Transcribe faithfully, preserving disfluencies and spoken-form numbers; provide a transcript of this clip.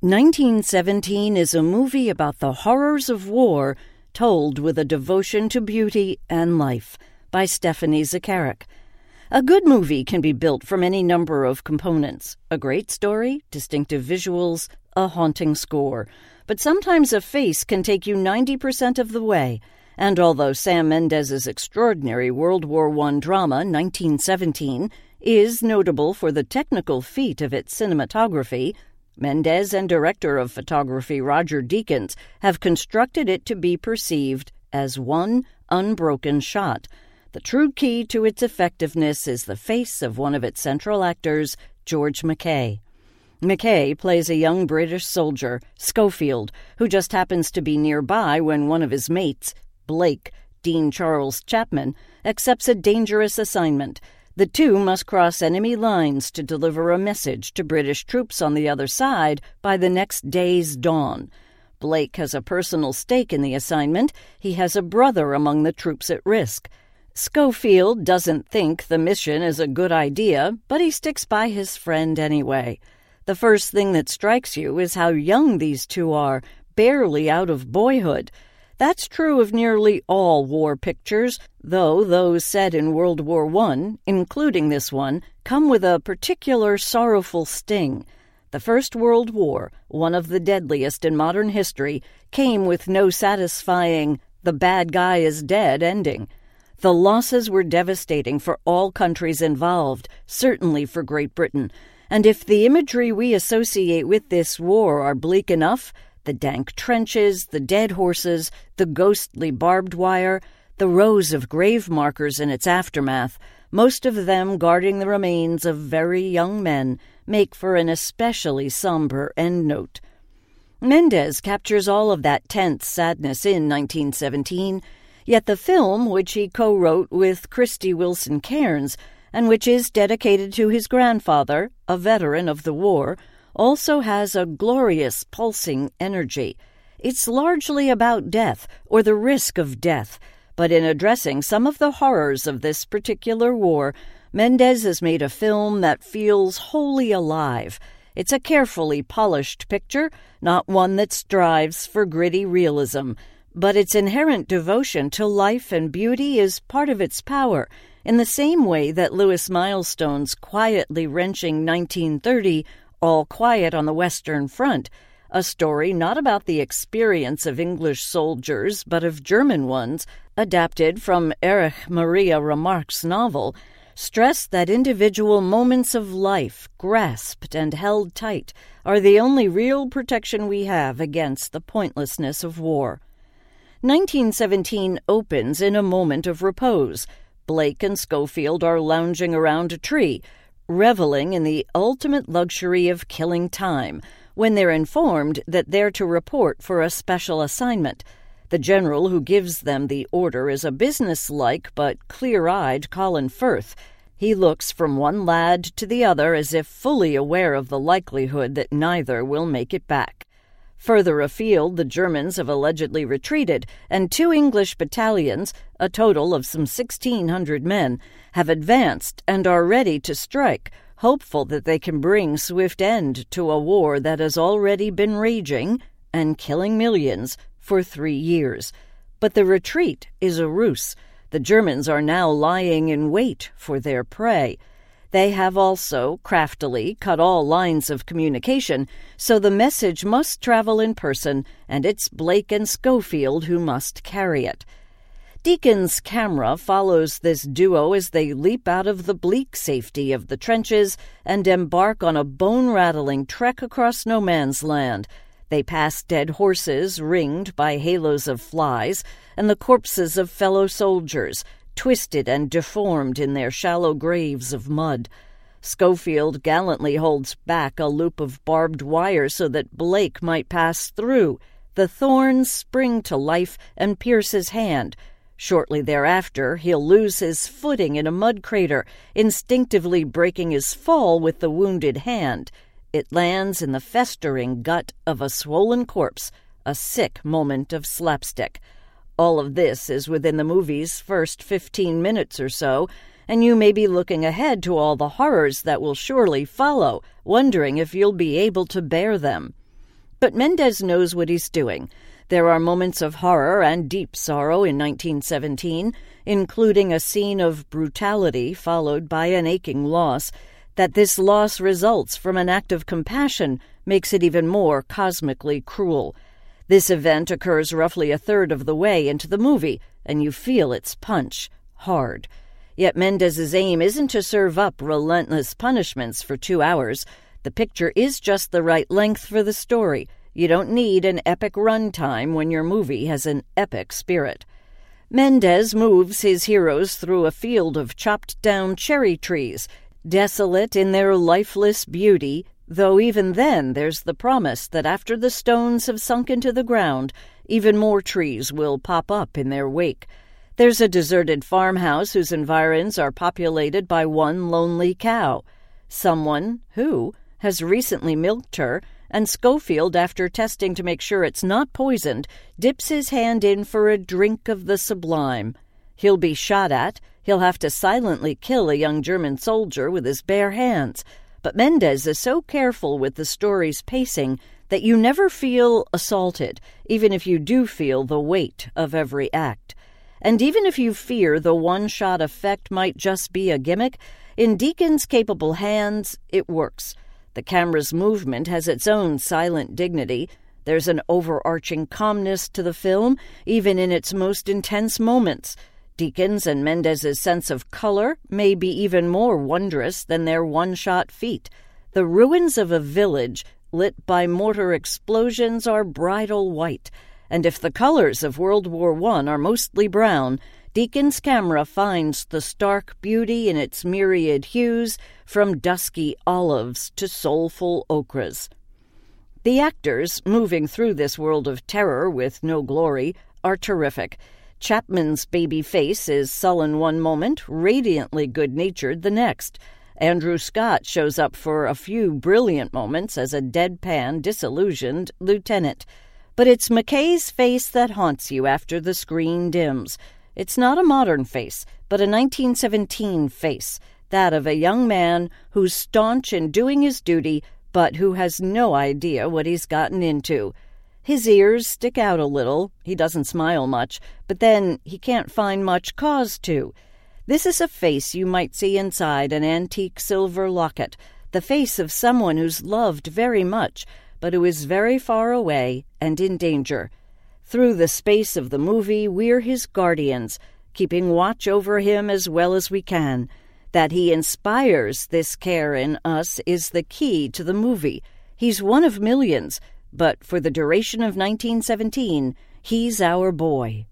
nineteen seventeen is a movie about the horrors of war told with a devotion to beauty and life by Stephanie Zacharek. A good movie can be built from any number of components: a great story, distinctive visuals, a haunting score. But sometimes a face can take you ninety percent of the way. And although Sam Mendes's extraordinary World War One drama, nineteen seventeen, is notable for the technical feat of its cinematography, Mendes and director of photography Roger Deakins have constructed it to be perceived as one unbroken shot. The true key to its effectiveness is the face of one of its central actors, George McKay. McKay plays a young British soldier, Schofield, who just happens to be nearby when one of his mates, Blake, Dean Charles Chapman, accepts a dangerous assignment. The two must cross enemy lines to deliver a message to British troops on the other side by the next day's dawn. Blake has a personal stake in the assignment. He has a brother among the troops at risk. Schofield doesn't think the mission is a good idea, but he sticks by his friend anyway. The first thing that strikes you is how young these two are, barely out of boyhood. That's true of nearly all war pictures, though those set in World War One, including this one, come with a particular sorrowful sting. The First World War, one of the deadliest in modern history, came with no satisfying "the bad guy is dead" ending. The losses were devastating for all countries involved, certainly for Great Britain, and if the imagery we associate with this war are bleak enough, the dank trenches, the dead horses, the ghostly barbed wire, the rows of grave markers in its aftermath, most of them guarding the remains of very young men, make for an especially somber endnote. Mendes captures all of that tense sadness in nineteen seventeen, yet the film, which he co-wrote with Christy Wilson Cairns, and which is dedicated to his grandfather, a veteran of the war, also has a glorious, pulsing energy. It's largely about death, or the risk of death, but in addressing some of the horrors of this particular war, Mendes has made a film that feels wholly alive. It's a carefully polished picture, not one that strives for gritty realism, but its inherent devotion to life and beauty is part of its power, in the same way that Lewis Milestone's quietly wrenching nineteen thirty All Quiet on the Western Front, a story not about the experience of English soldiers but of German ones, adapted from Erich Maria Remarque's novel, stressed that individual moments of life, grasped and held tight, are the only real protection we have against the pointlessness of war. nineteen seventeen opens in a moment of repose. Blake and Schofield are lounging around a tree, reveling in the ultimate luxury of killing time, when they're informed that they're to report for a special assignment. The general who gives them the order is a businesslike but clear-eyed Colin Firth. He looks from one lad to the other as if fully aware of the likelihood that neither will make it back. Further afield, the Germans have allegedly retreated, and two English battalions, a total of some sixteen hundred men, have advanced and are ready to strike, hopeful that they can bring swift end to a war that has already been raging and killing millions for three years. But the retreat is a ruse. The Germans are now lying in wait for their prey. They have also craftily cut all lines of communication, so the message must travel in person, and it's Blake and Schofield who must carry it. Deakins' camera follows this duo as they leap out of the bleak safety of the trenches and embark on a bone-rattling trek across no man's land. They pass dead horses ringed by halos of flies and the corpses of fellow soldiers, twisted and deformed in their shallow graves of mud. Schofield gallantly holds back a loop of barbed wire so that Blake might pass through. The thorns spring to life and pierce his hand. Shortly thereafter, he'll lose his footing in a mud crater, instinctively breaking his fall with the wounded hand. It lands in the festering gut of a swollen corpse, a sick moment of slapstick. All of this is within the movie's first fifteen minutes or so, and you may be looking ahead to all the horrors that will surely follow, wondering if you'll be able to bear them. But Mendes knows what he's doing. There are moments of horror and deep sorrow in nineteen seventeen, including a scene of brutality followed by an aching loss. That this loss results from an act of compassion makes it even more cosmically cruel. This event occurs roughly a third of the way into the movie, and you feel its punch hard. Yet Mendes's aim isn't to serve up relentless punishments for two hours. The picture is just the right length for the story. You don't need an epic runtime when your movie has an epic spirit. Mendes moves his heroes through a field of chopped-down cherry trees, desolate in their lifeless beauty, though even then there's the promise that after the stones have sunk into the ground, even more trees will pop up in their wake. There's a deserted farmhouse whose environs are populated by one lonely cow. Someone who has recently milked her, and Schofield, after testing to make sure it's not poisoned, dips his hand in for a drink of the sublime. He'll be shot at. He'll have to silently kill a young German soldier with his bare hands. But Mendes is so careful with the story's pacing that you never feel assaulted, even if you do feel the weight of every act. And even if you fear the one-shot effect might just be a gimmick, in Deacon's capable hands, it works. The camera's movement has its own silent dignity. There's an overarching calmness to the film, even in its most intense moments. Deacon's and Mendes's sense of color may be even more wondrous than their one-shot feat. The ruins of a village lit by mortar explosions are bridal white, and if the colors of World War One are mostly brown, Deacon's camera finds the stark beauty in its myriad hues, from dusky olives to soulful ochres. The actors, moving through this world of terror with no glory, are terrific. Chapman's baby face is sullen one moment, radiantly good-natured the next. Andrew Scott shows up for a few brilliant moments as a deadpan, disillusioned lieutenant. But it's McKay's face that haunts you after the screen dims. It's not a modern face, but a nineteen seventeen face, that of a young man who's staunch in doing his duty, but who has no idea what he's gotten into. His ears stick out a little, he doesn't smile much, but then he can't find much cause to. This is a face you might see inside an antique silver locket, the face of someone who's loved very much, but who is very far away and in danger. Through the space of the movie, we're his guardians, keeping watch over him as well as we can. That he inspires this care in us is the key to the movie. He's one of millions, but for the duration of nineteen seventeen, he's our boy.